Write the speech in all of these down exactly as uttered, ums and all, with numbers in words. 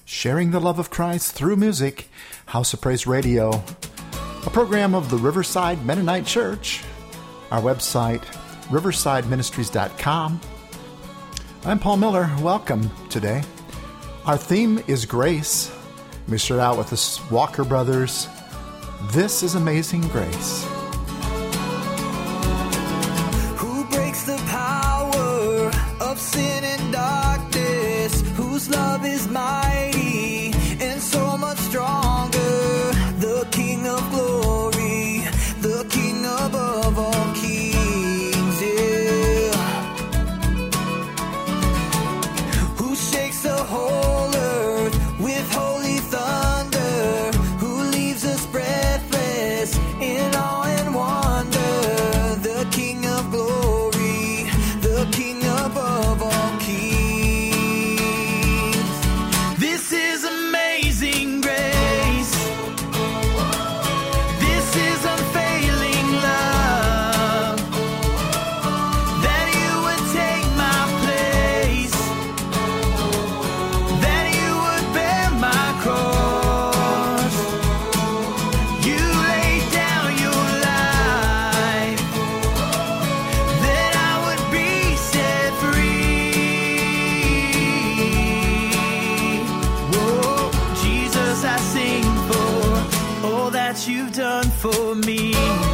Sharing the love of Christ through music, House of Praise Radio, a program of the Riverside Mennonite Church. Our website, riverside ministries dot com. I'm Paul Miller. Welcome today. Our theme is grace. We start out with the Walker Brothers. This is Amazing Grace. Who breaks the power of sin and darkness? Whose love is mighty and so much stronger? The King of glory, the King above all kings, yeah. Who shakes the whole earth with holy thunder? Who leaves us breathless in awe and wonder? The King of glory, the King above all kings. This is amazing grace. This is unfailing love. That you would take my place. That you would bear my cross. You laid down your life. That I would be set free. Whoa, Jesus, I sing for all that you've done for me.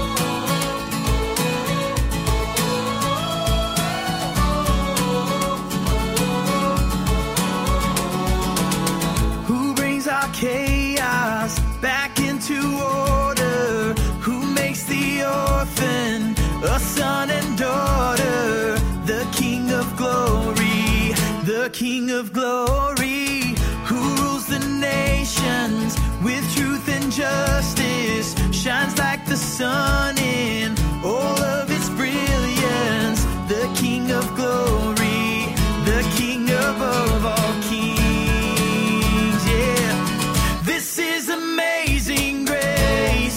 Who brings our chaos back into order? Who makes the orphan a son and daughter? The King of glory, the King of glory, who rules the nations with truth and justice, shines like the sun in all of its brilliance. The King of glory, the King above all kings, yeah. This is amazing grace.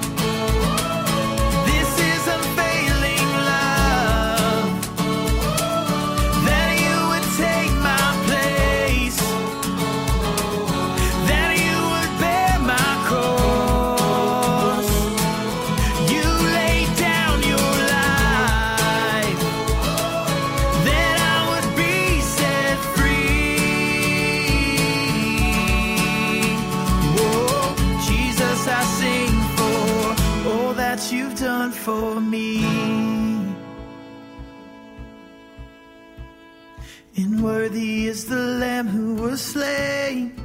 This is unfailing love. That you would take my place. That you would bear my cross. You laid down your life. That I would be set free. Whoa, Jesus, I sing for all that you've done for me. And worthy is the Lamb who was slain.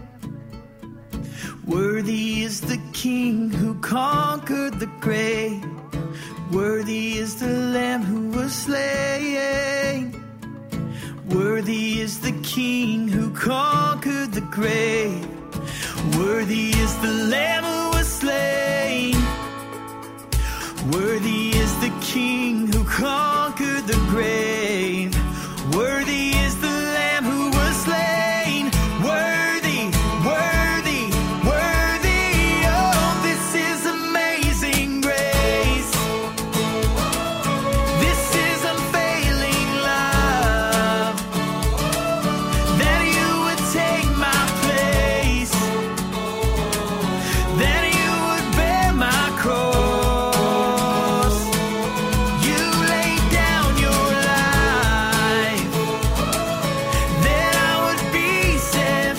Worthy is the King who conquered the grave. Worthy is the Lamb who was slain. Worthy is the King who conquered the grave. Worthy is the Lamb who was slain. Worthy is the King who conquered the grave. Worthy is the Lamb who was slain. Worthy, worthy, worthy. Oh, this is amazing grace. This is unfailing love. That you would take my place. That you would bear my cross. You laid down your life. That I would be set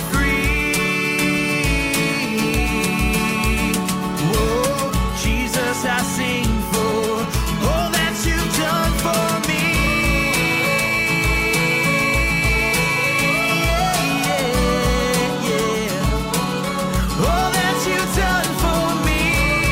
free. Whoa, Jesus, I sing for all that you've done for me. Yeah, yeah. All that you've done for me.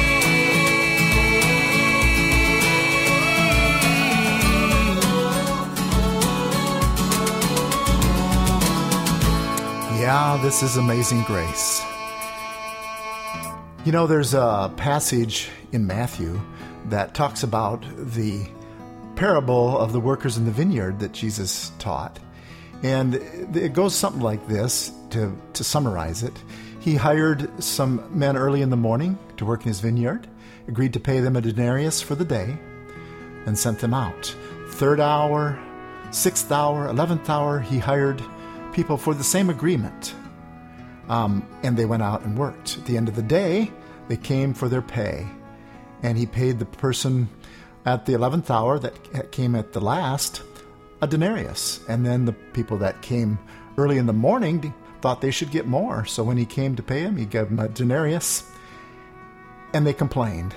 Yeah, this is Amazing Grace. You know, there's a passage in Matthew that talks about the parable of the workers in the vineyard that Jesus taught. And it goes something like this, to, to summarize it. He hired some men early in the morning to work in his vineyard, agreed to pay them a denarius for the day, and sent them out. Third hour, sixth hour, eleventh hour, he hired people for the same agreement. Um, and they went out and worked. At the end of the day, they came for their pay. And he paid the person at the eleventh hour that came at the last a denarius. And then the people that came early in the morning thought they should get more. So when he came to pay him, he gave them a denarius. And they complained.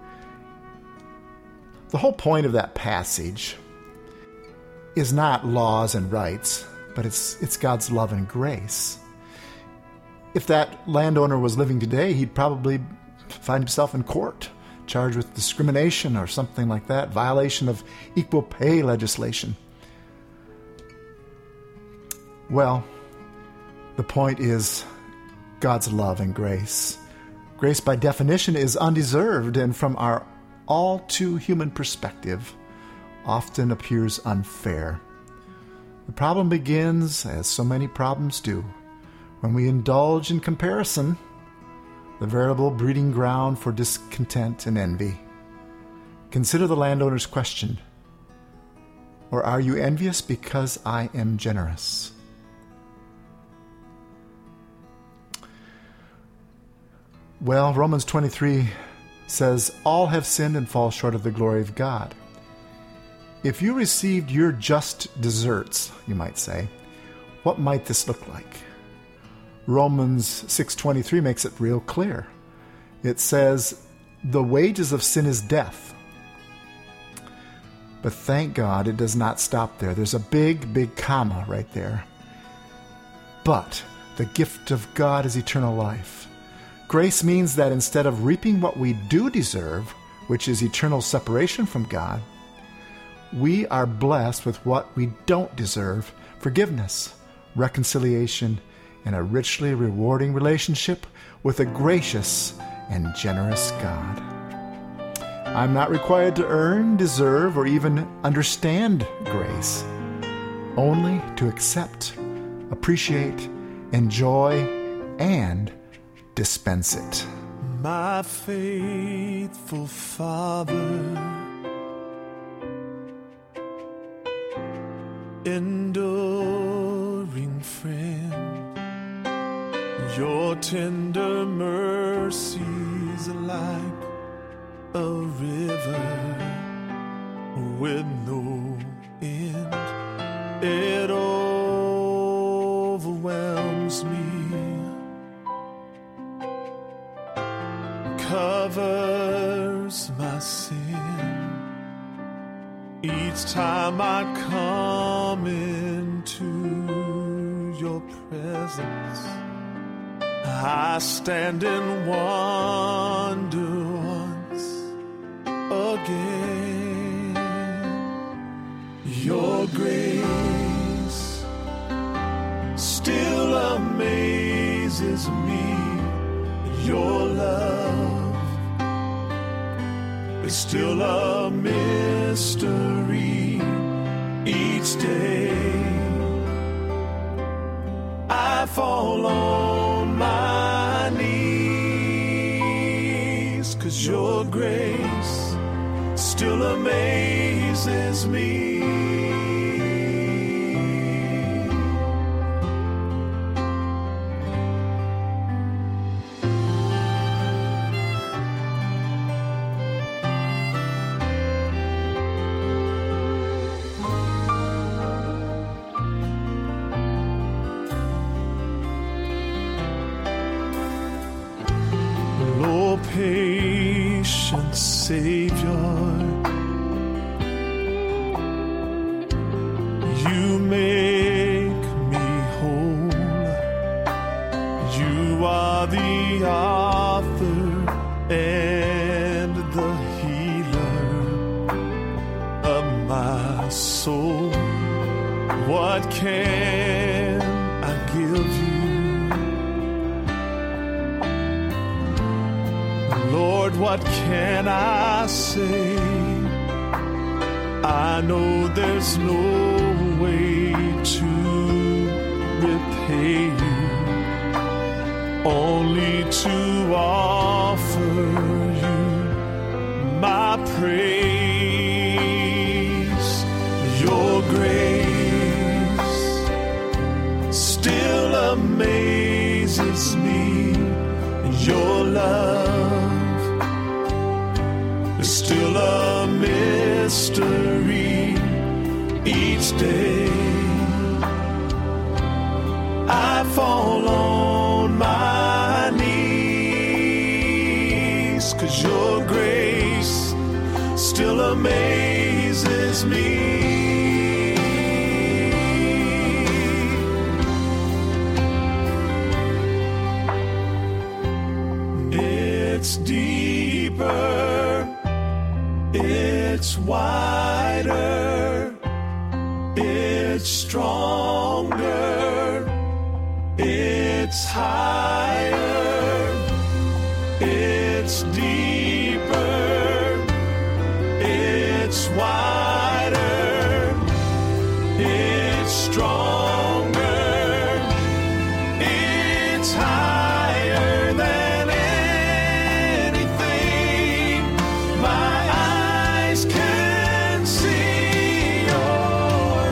The whole point of that passage is not laws and rights, but it's it's God's love and grace. If that landowner was living today, he'd probably find himself in court, charged with discrimination or something like that, violation of equal pay legislation. Well, the point is God's love and grace. Grace, by definition, is undeserved, and from our all too human perspective, often appears unfair. The problem begins, as so many problems do, when we indulge in comparison, the veritable breeding ground for discontent and envy. Consider the landowner's question. Or are you envious because I am generous? Well, Romans twenty-three says, all have sinned and fall short of the glory of God. If you received your just deserts, you might say, what might this look like? Romans six twenty-three makes it real clear. It says, the wages of sin is death. But thank God it does not stop there. There's a big, big comma right there. But the gift of God is eternal life. Grace means that instead of reaping what we do deserve, which is eternal separation from God, we are blessed with what we don't deserve, forgiveness, reconciliation, and a richly rewarding relationship with a gracious and generous God. I'm not required to earn, deserve, or even understand grace, only to accept, appreciate, enjoy, and dispense it. My faithful Father, enduring friend, your tender mercies are like a river with no end. It overwhelms me, covers my sin. Each time I come into your presence, I stand in wonder once again. Your grace still amazes me. Your love is still a mystery. Each day I fall on my knees, 'cause your grace still amazes me. Patient Savior, you make me whole. You are the author and the healer of my soul. What can I give you? Lord, what can I say? I know there's no way to repay you, only to offer you my praise. Your grace still amazes amazes me. Your love is still a mystery each day. I fall on my knees, 'cause your grace still amazes me. It's deeper, it's wider, it's stronger, it's higher, it's deeper, it's wider, it's stronger, it's higher than anything my eyes can see. Your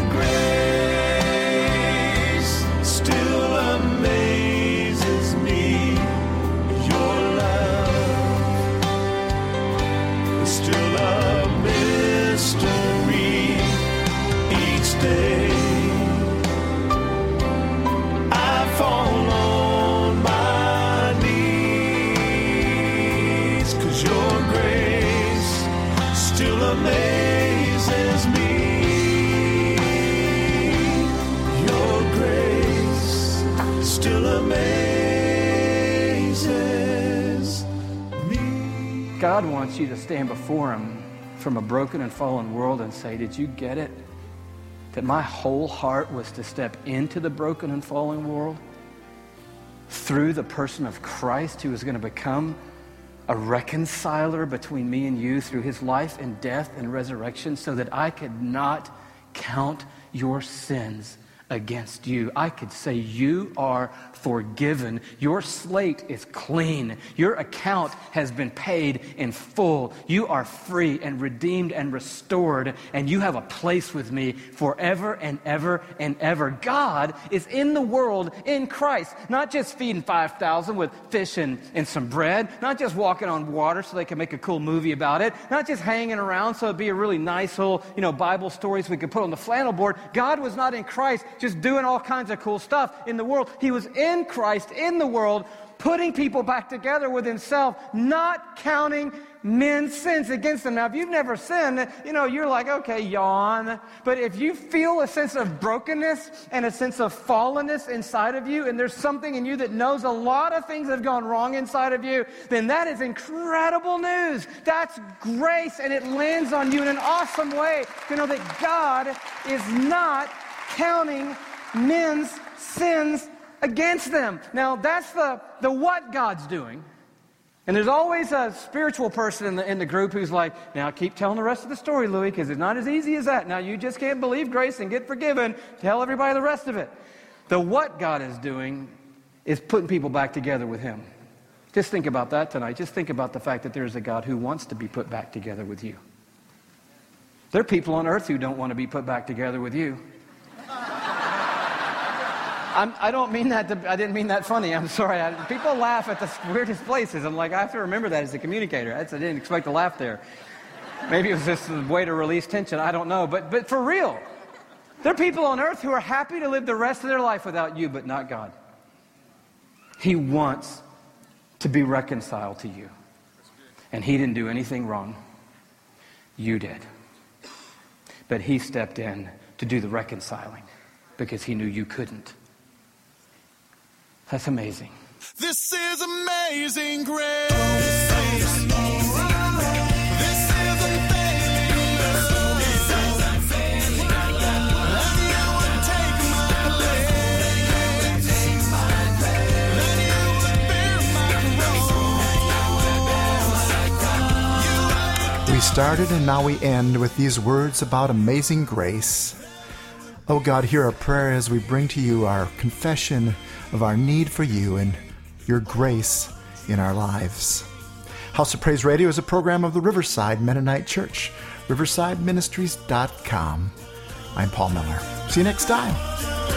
grace still amazes me. Your love is still a mystery each day. I fall on my knees, 'cause your grace still amazes me. Your grace still amazes me. God wants you to stand before him from a broken and fallen world and say, did you get it? That my whole heart was to step into the broken and fallen world through the person of Christ, who is going to become a reconciler between me and you through his life and death and resurrection, so that I could not count your sins against you. I could say you are forgiven. Your slate is clean. Your account has been paid in full. You are free and redeemed and restored, and you have a place with me forever and ever and ever. God is in the world in Christ, not just feeding five thousand with fish and, and some bread, not just walking on water so they can make a cool movie about it, not just hanging around so it'd be a really nice little, you know, Bible stories we could put on the flannel board. God was not in Christ just doing all kinds of cool stuff in the world. He was in Christ, in the world, putting people back together with himself, not counting men's sins against them. Now, if you've never sinned, you know, you're like, okay, yawn. But if you feel a sense of brokenness and a sense of fallenness inside of you, and there's something in you that knows a lot of things have gone wrong inside of you, then that is incredible news. That's grace, and it lands on you in an awesome way to know that God is not counting men's sins against them. Now, that's the, the what God's doing. And there's always a spiritual person in the, in the group who's like, now keep telling the rest of the story, Louis, because it's not as easy as that. Now, you just can't believe grace and get forgiven. Tell everybody the rest of it. The what God is doing is putting people back together with him. Just think about that tonight. Just think about the fact that there's a God who wants to be put back together with you. There are people on earth who don't want to be put back together with you. I'm, I don't mean that, to, I didn't mean that funny. I'm sorry. I, people laugh at the weirdest places. I'm like, I have to remember that as a communicator. I didn't expect to laugh there. Maybe it was just a way to release tension. I don't know. But, but for real, there are people on earth who are happy to live the rest of their life without you, but not God. He wants to be reconciled to you. And he didn't do anything wrong. You did. But he stepped in to do the reconciling because he knew you couldn't. That's amazing. This is amazing grace. This is unfailing love. This is unfailing love. Let you would take my place. Let you would bear my cross. We started and now we end with these words about amazing grace. Oh God, hear our prayer as we bring to you our confession of our need for you and your grace in our lives. House of Praise Radio is a program of the Riverside Mennonite Church, riverside ministries dot com. I'm Paul Miller. See you next time.